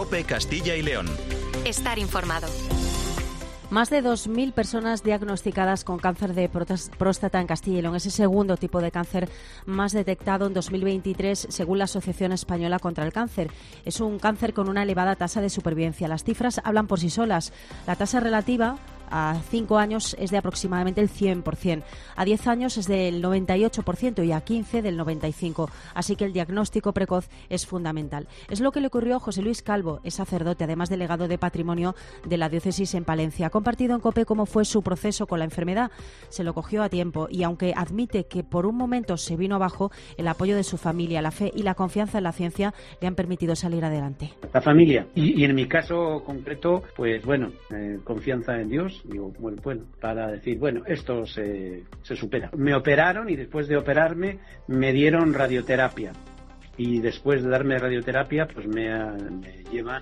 COPE Castilla y León. Estar informado. Más de 2.000 personas diagnosticadas con cáncer de próstata en Castilla y León. Es el segundo tipo de cáncer más detectado en 2023, según la Asociación Española contra el Cáncer. Es un cáncer con una elevada tasa de supervivencia. Las cifras hablan por sí solas. La tasa relativa a 5 años es de aproximadamente el 100%, a 10 años es del 98% y a 15 del 95%. Así que el diagnóstico precoz es fundamental. Es lo que le ocurrió a José Luis Calvo, es sacerdote, además delegado de Patrimonio de la Diócesis en Palencia. Ha compartido en COPE cómo fue su proceso con la enfermedad. Se lo cogió a tiempo y aunque admite que por un momento se vino abajo, el apoyo de su familia, la fe y la confianza en la ciencia le han permitido salir adelante. La familia y en mi caso concreto, pues bueno, confianza en Dios. Digo, bueno, para decir, bueno, esto se supera. Me operaron y después de operarme me dieron radioterapia. Y después de darme radioterapia, pues me lleva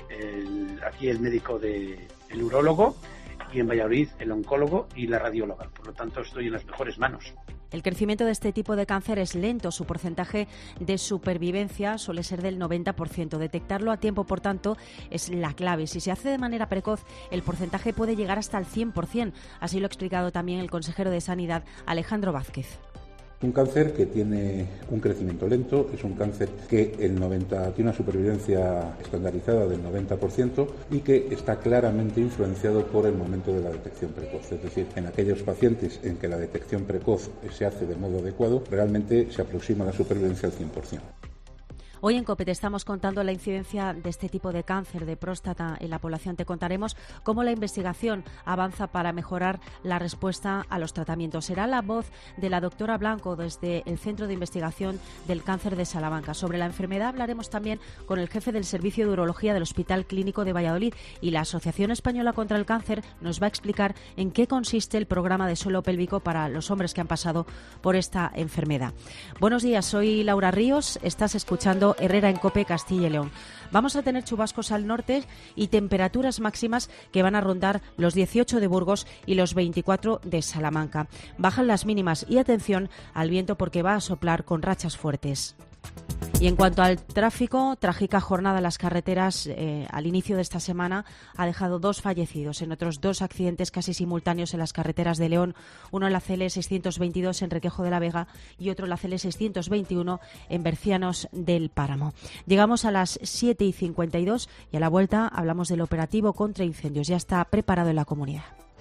aquí el médico el urólogo, y en Valladolid el oncólogo y la radióloga. Por lo tanto, estoy en las mejores manos. El crecimiento de este tipo de cáncer es lento. Su porcentaje de supervivencia suele ser del 90%. Detectarlo a tiempo, por tanto, es la clave. Si se hace de manera precoz, el porcentaje puede llegar hasta el 100%. Así lo ha explicado también el consejero de Sanidad, Alejandro Vázquez. Un cáncer que tiene un crecimiento lento, es un cáncer que tiene una supervivencia estandarizada del 90% y que está claramente influenciado por el momento de la detección precoz. Es decir, en aquellos pacientes en que la detección precoz se hace de modo adecuado, realmente se aproxima la supervivencia al 100%. Hoy en COPE te estamos contando la incidencia de este tipo de cáncer de próstata en la población. Te contaremos cómo la investigación avanza para mejorar la respuesta a los tratamientos. Será la voz de la doctora Blanco desde el Centro de Investigación del Cáncer de Salamanca. Sobre la enfermedad hablaremos también con el jefe del Servicio de Urología del Hospital Clínico de Valladolid, y la Asociación Española contra el Cáncer nos va a explicar en qué consiste el programa de suelo pélvico para los hombres que han pasado por esta enfermedad. Buenos días, soy Laura Ríos, estás escuchando Herrera en COPE Castilla y León. Vamos a tener chubascos al norte y temperaturas máximas que van a rondar los 18 de Burgos y los 24 de Salamanca. Bajan las mínimas y atención al viento porque va a soplar con rachas fuertes. Y en cuanto al tráfico, trágica jornada en las carreteras al inicio de esta semana ha dejado 2 fallecidos en otros 2 accidentes casi simultáneos en las carreteras de León, uno en la CL 622 en Requejo de la Vega y otro en la CL 621 en Bercianos del Páramo. Llegamos a las 7:52 y a la vuelta hablamos del operativo contra incendios. Ya está preparado en la comunidad.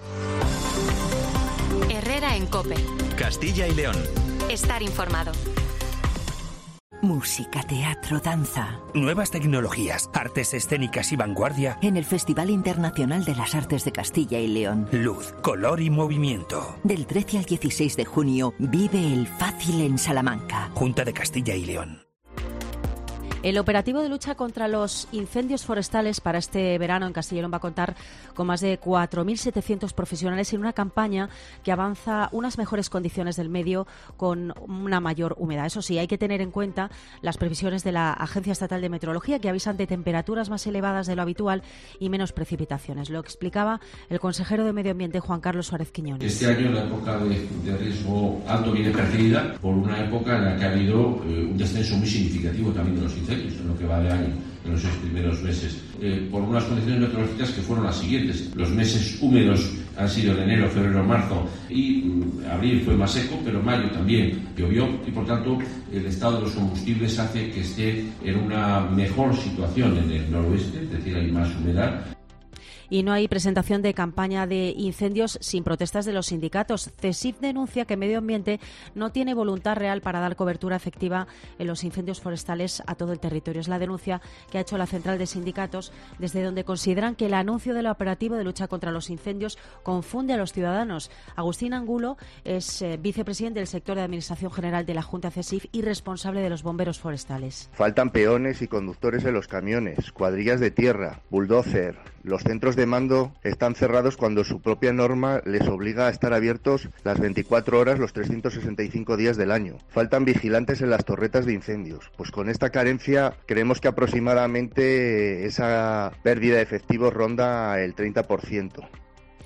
Herrera en COPE. Castilla y León. Estar informado. Música, teatro, danza. Nuevas tecnologías, artes escénicas y vanguardia. En el Festival Internacional de las Artes de Castilla y León. Luz, color y movimiento. Del 13 al 16 de junio, vive el Fácil en Salamanca. Junta de Castilla y León. El operativo de lucha contra los incendios forestales para este verano en Castilla y León va a contar con más de 4.700 profesionales en una campaña que avanza unas mejores condiciones del medio con una mayor humedad. Eso sí, hay que tener en cuenta las previsiones de la Agencia Estatal de Meteorología, que avisan de temperaturas más elevadas de lo habitual y menos precipitaciones. Lo explicaba el consejero de Medio Ambiente, Juan Carlos Suárez Quiñones. Este año la época de riesgo alto viene precedida por una época en la que ha habido un descenso muy significativo también de los incendios en lo que va de año, en los 6 primeros meses, por unas condiciones meteorológicas que fueron las siguientes. Los meses húmedos han sido en enero, febrero, marzo, y abril fue más seco, pero mayo también llovió, y por tanto el estado de los combustibles hace que esté en una mejor situación en el noroeste, es decir, hay más humedad. Y no hay presentación de campaña de incendios sin protestas de los sindicatos. CESIF denuncia que Medio Ambiente no tiene voluntad real para dar cobertura efectiva en los incendios forestales a todo el territorio. Es la denuncia que ha hecho la Central de Sindicatos, desde donde consideran que el anuncio del operativo de lucha contra los incendios confunde a los ciudadanos. Agustín Angulo es vicepresidente del sector de Administración General de la Junta CESIF y responsable de los bomberos forestales. Faltan peones y conductores en los camiones, cuadrillas de tierra, bulldozer. Los centros de mando están cerrados cuando su propia norma les obliga a estar abiertos las 24 horas los 365 días del año. Faltan vigilantes en las torretas de incendios. Pues con esta carencia creemos que aproximadamente esa pérdida de efectivos ronda el 30%.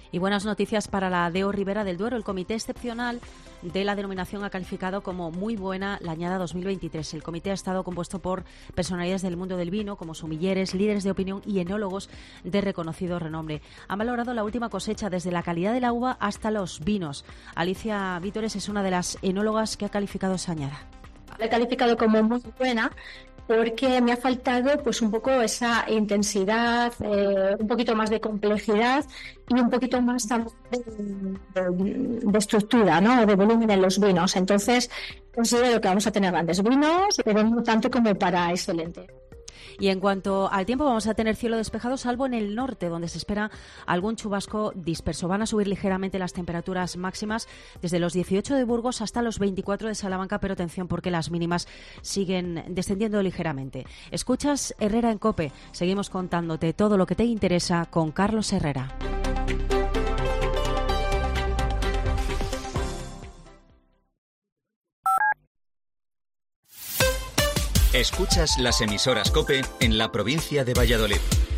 Y buenas noticias para la DO Ribera del Duero. El Comité Excepcional de la denominación ha calificado como muy buena la añada 2023. El comité ha estado compuesto por personalidades del mundo del vino, como sumilleres, líderes de opinión y enólogos de reconocido renombre. Han valorado la última cosecha desde la calidad de la uva hasta los vinos. Alicia Vítores es una de las enólogas que ha calificado esa añada. La he calificado como muy buena porque me ha faltado pues un poco esa intensidad, un poquito más de complejidad y un poquito más también de estructura, ¿no? De volumen en los vinos. Entonces, considero que vamos a tener grandes vinos, pero no tanto como para excelente. Y en cuanto al tiempo, vamos a tener cielo despejado, salvo en el norte, donde se espera algún chubasco disperso. Van a subir ligeramente las temperaturas máximas desde los 18 de Burgos hasta los 24 de Salamanca, pero atención porque las mínimas siguen descendiendo ligeramente. Escuchas Herrera en COPE. Seguimos contándote todo lo que te interesa con Carlos Herrera. Escuchas las emisoras COPE en la provincia de Valladolid.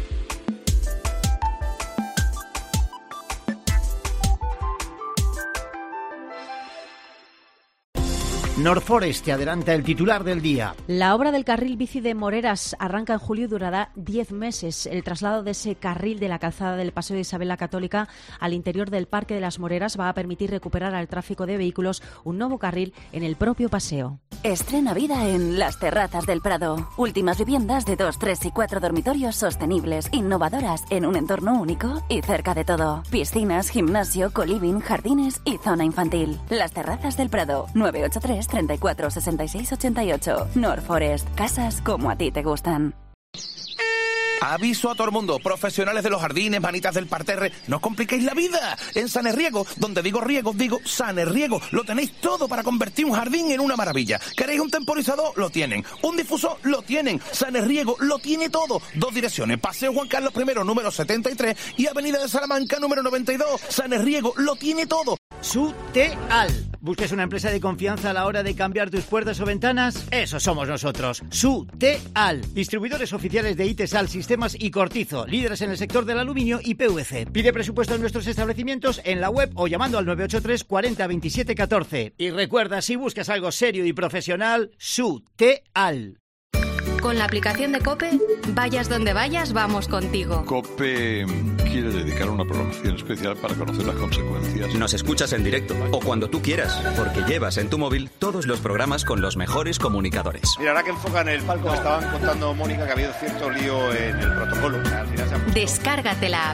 Norforest te adelanta el titular del día. La obra del carril bici de Moreras arranca en julio y durará 10 meses. El traslado de ese carril de la calzada del Paseo de Isabel la Católica al interior del Parque de las Moreras va a permitir recuperar al tráfico de vehículos un nuevo carril en el propio paseo. Estrena vida en Las Terrazas del Prado. Últimas viviendas de 2, 3 y 4 dormitorios sostenibles, innovadoras, en un entorno único y cerca de todo. Piscinas, gimnasio, coliving, jardines y zona infantil. Las Terrazas del Prado. 983 34 66 88. Norforest. Casas como a ti te gustan. Aviso a todo el mundo, profesionales de los jardines, manitas del parterre, no os compliquéis la vida. En Sanerriego, donde digo riego, digo Sanerriego, lo tenéis todo para convertir un jardín en una maravilla. ¿Queréis un temporizador? Lo tienen. ¿Un difusor? Lo tienen. Sanerriego lo tiene todo. 2 direcciones, Paseo Juan Carlos I, número 73 y Avenida de Salamanca, número 92. Sanerriego lo tiene todo. Suteal. ¿Buscas una empresa de confianza a la hora de cambiar tus puertas o ventanas? Eso somos nosotros. Suteal. Distribuidores oficiales de Itesal, Sistemas y Cortizo. Líderes en el sector del aluminio y PVC. Pide presupuesto en nuestros establecimientos en la web o llamando al 983 40 27 14. Y recuerda, si buscas algo serio y profesional, Suteal. Con la aplicación de COPE, vayas donde vayas, vamos contigo. COPE quiere dedicar una programación especial para conocer las consecuencias. Nos escuchas en directo o cuando tú quieras, porque llevas en tu móvil todos los programas con los mejores comunicadores. Mira, ahora que enfocan el palco, me estaban contando, Mónica, que ha habido cierto lío en el protocolo. O sea, al final Descárgate la app.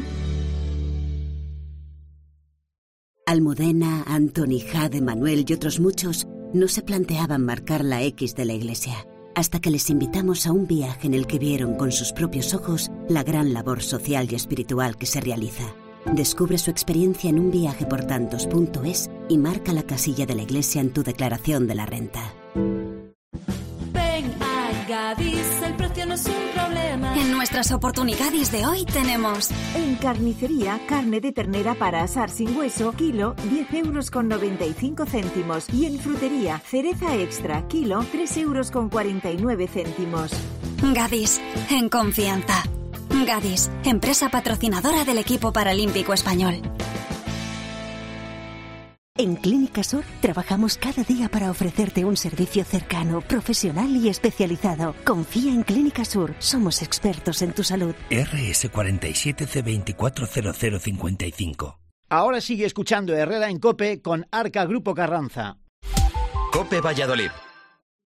Almudena, Antoni, Jade, Manuel y otros muchos no se planteaban marcar la X de la iglesia, hasta que les invitamos a un viaje en el que vieron con sus propios ojos la gran labor social y espiritual que se realiza. Descubre su experiencia en unviajeportantos.es y marca la casilla de la iglesia en tu declaración de la renta. Ven a Gadis, el precio no es un problema. En nuestras oportunidades de hoy tenemos... En carnicería, carne de ternera para asar sin hueso, kilo, 10,95 €. Y en frutería, cereza extra, kilo, 3,49 €. Gadis, en confianza. Gadis, empresa patrocinadora del equipo paralímpico español. En Clínica Sur trabajamos cada día para ofrecerte un servicio cercano, profesional y especializado. Confía en Clínica Sur, somos expertos en tu salud. RS47C240055. Ahora sigue escuchando Herrera en COPE con Arca Grupo Carranza. COPE Valladolid.